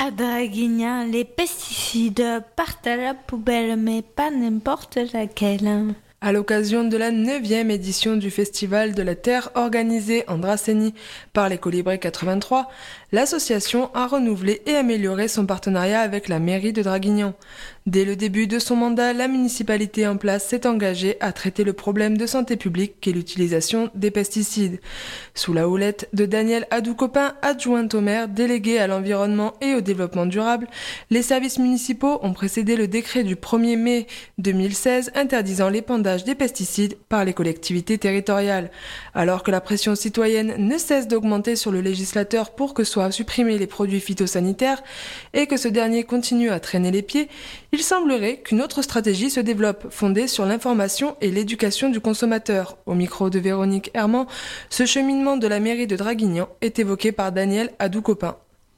À Draguignan, les pesticides partent à la poubelle, mais pas n'importe laquelle. À l'occasion de la 9e édition du Festival de la Terre organisé en Dracénie par les Colibris 83, l'association a renouvelé et amélioré son partenariat avec la mairie de Draguignan. Dès le début de son mandat, la municipalité en place s'est engagée à traiter le problème de santé publique qu'est l'utilisation des pesticides. Sous la houlette de Danielle Hadou-Copin, adjointe au maire, déléguée à l'environnement et au développement durable, les services municipaux ont précédé le décret du 1er mai 2016 interdisant l'épandage des pesticides par les collectivités territoriales. Alors que la pression citoyenne ne cesse d'augmenter sur le législateur pour que soient supprimés les produits phytosanitaires et que ce dernier continue à traîner les pieds, il semblerait qu'une autre stratégie se développe, fondée sur l'information et l'éducation du consommateur. Au micro de Véronique Herman, ce cheminement de la mairie de Draguignan est évoqué par Danielle Hadou-Copin.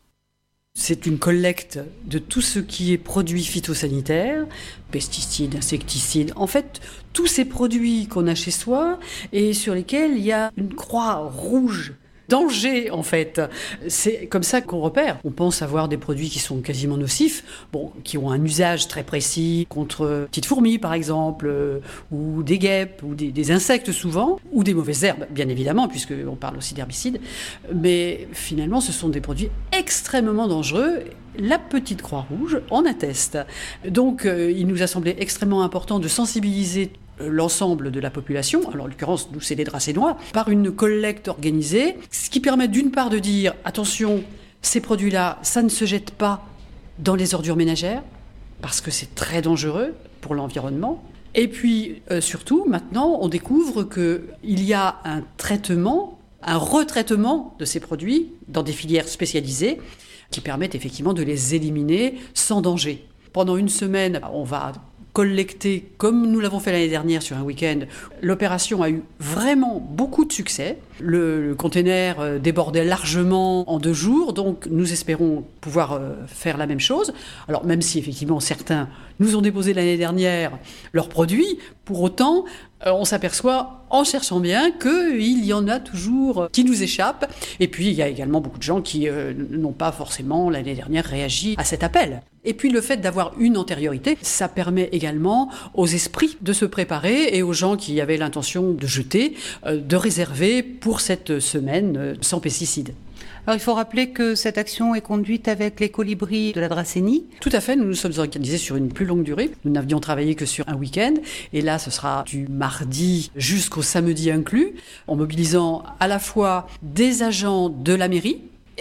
C'est une collecte de tout ce qui est produits phytosanitaires, pesticides, insecticides, en fait, tous ces produits qu'on a chez soi et sur lesquels il y a une croix rouge. Danger, en fait. C'est comme ça qu'on repère. On pense avoir des produits qui sont quasiment nocifs, qui ont un usage très précis contre petites fourmis, par exemple, ou des guêpes, ou des insectes souvent, ou des mauvaises herbes, bien évidemment, puisqu'on parle aussi d'herbicides. Mais finalement, ce sont des produits extrêmement dangereux. La petite Croix-Rouge en atteste. Donc, il nous a semblé extrêmement important de sensibiliser l'ensemble de la population, alors en l'occurrence nous c'est les Dracénois, par une collecte organisée, ce qui permet d'une part de dire attention, ces produits-là, ça ne se jette pas dans les ordures ménagères, parce que c'est très dangereux pour l'environnement. Et puis surtout, maintenant, on découvre qu'il y a un traitement, un retraitement de ces produits dans des filières spécialisées qui permettent effectivement de les éliminer sans danger. Pendant une semaine, on va collecter, comme nous l'avons fait l'année dernière sur un week-end. L'opération a eu vraiment beaucoup de succès. Le container débordait largement en 2 jours, donc nous espérons pouvoir faire la même chose. Alors même si effectivement certains nous ont déposé l'année dernière leurs produits, pour autant on s'aperçoit en cherchant bien qu'il y en a toujours qui nous échappent. Et puis il y a également beaucoup de gens qui n'ont pas forcément l'année dernière réagi à cet appel. Et puis le fait d'avoir une antériorité, ça permet également aux esprits de se préparer et aux gens qui avaient l'intention de jeter, de réserver pour cette semaine sans pesticides. Alors il faut rappeler que cette action est conduite avec les Colibris de la Dracénie. Tout à fait, nous nous sommes organisés sur une plus longue durée. Nous n'avions travaillé que sur un week-end et là ce sera du mardi jusqu'au samedi inclus, en mobilisant à la fois des agents de la mairie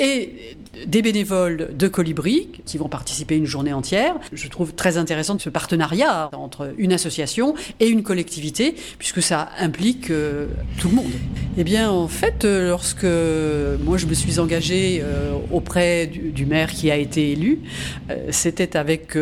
et des bénévoles de Colibri qui vont participer une journée entière. Je trouve très intéressant ce partenariat entre une association et une collectivité, puisque ça implique tout le monde. Eh bien, en fait, lorsque moi je me suis engagée auprès du maire qui a été élu, c'était avec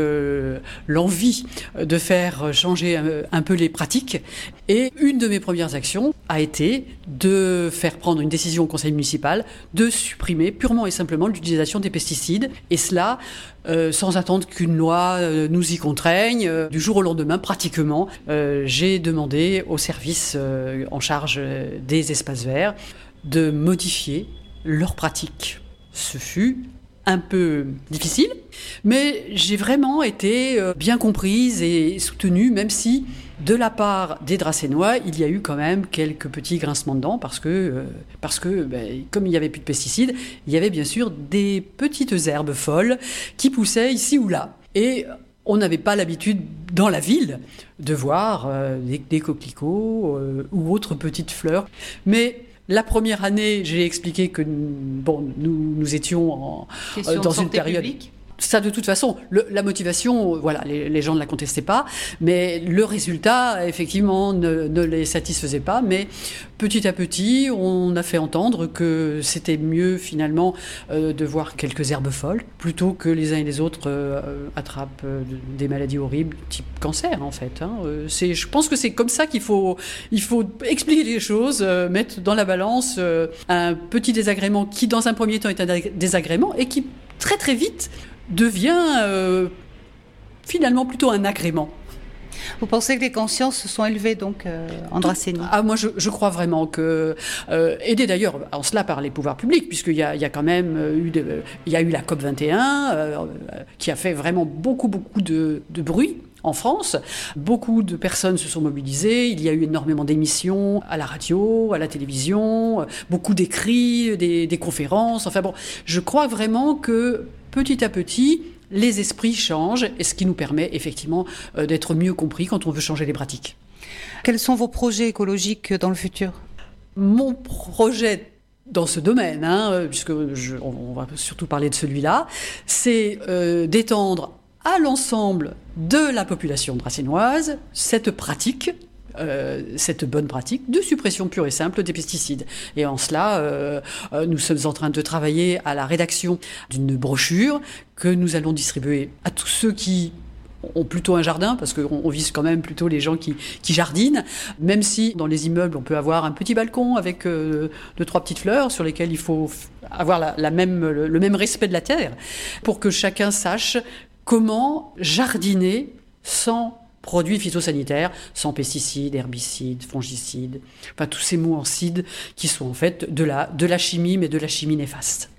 l'envie de faire changer un peu les pratiques. Et une de mes premières actions a été de faire prendre une décision au conseil municipal de supprimer purement et simplement l'utilisation des pesticides, et cela sans attendre qu'une loi nous y contraigne. Du jour au lendemain, pratiquement, j'ai demandé au service en charge des espaces verts de modifier leurs pratiques. Ce fut un peu difficile, mais j'ai vraiment été bien comprise et soutenue, même si de la part des Dracénois, il y a eu quand même quelques petits grincements de dents parce que comme il n'y avait plus de pesticides, il y avait bien sûr des petites herbes folles qui poussaient ici ou là. Et on n'avait pas l'habitude dans la ville de voir des coquelicots ou autres petites fleurs. Mais la première année, j'ai expliqué que nous étions dans une période... Publique. Ça, de toute façon, la motivation, voilà, les gens ne la contestaient pas, mais le résultat, effectivement, ne les satisfaisait pas. Mais petit à petit, on a fait entendre que c'était mieux, finalement, de voir quelques herbes folles, plutôt que les uns et les autres attrapent des maladies horribles, type cancer, en fait. Je pense que c'est comme ça qu'il faut expliquer les choses, mettre dans la balance un petit désagrément qui, dans un premier temps, est un désagrément et qui, très très vite, devient finalement plutôt un agrément. Vous pensez que les consciences se sont élevées donc en Dracénie? Moi je crois vraiment que, aidé d'ailleurs en cela par les pouvoirs publics, puisqu'il y a quand même il y a eu la COP21 qui a fait vraiment beaucoup de bruit. En France, beaucoup de personnes se sont mobilisées, il y a eu énormément d'émissions à la radio, à la télévision, beaucoup d'écrits, des conférences, enfin bon, je crois vraiment que petit à petit, les esprits changent, et ce qui nous permet effectivement d'être mieux compris quand on veut changer les pratiques. Quels sont vos projets écologiques dans le futur? Mon projet dans ce domaine, puisque on va surtout parler de celui-là, c'est d'étendre à l'ensemble de la population dracénoise cette pratique, cette bonne pratique de suppression pure et simple des pesticides. Et en cela, nous sommes en train de travailler à la rédaction d'une brochure que nous allons distribuer à tous ceux qui ont plutôt un jardin, parce qu'on vise quand même plutôt les gens qui jardinent, même si dans les immeubles on peut avoir un petit balcon avec 2-3 petites fleurs sur lesquelles il faut avoir le même respect de la terre, pour que chacun sache comment jardiner sans produits phytosanitaires, sans pesticides, herbicides, fongicides, enfin tous ces mots en cide qui sont en fait de la chimie, mais de la chimie néfaste.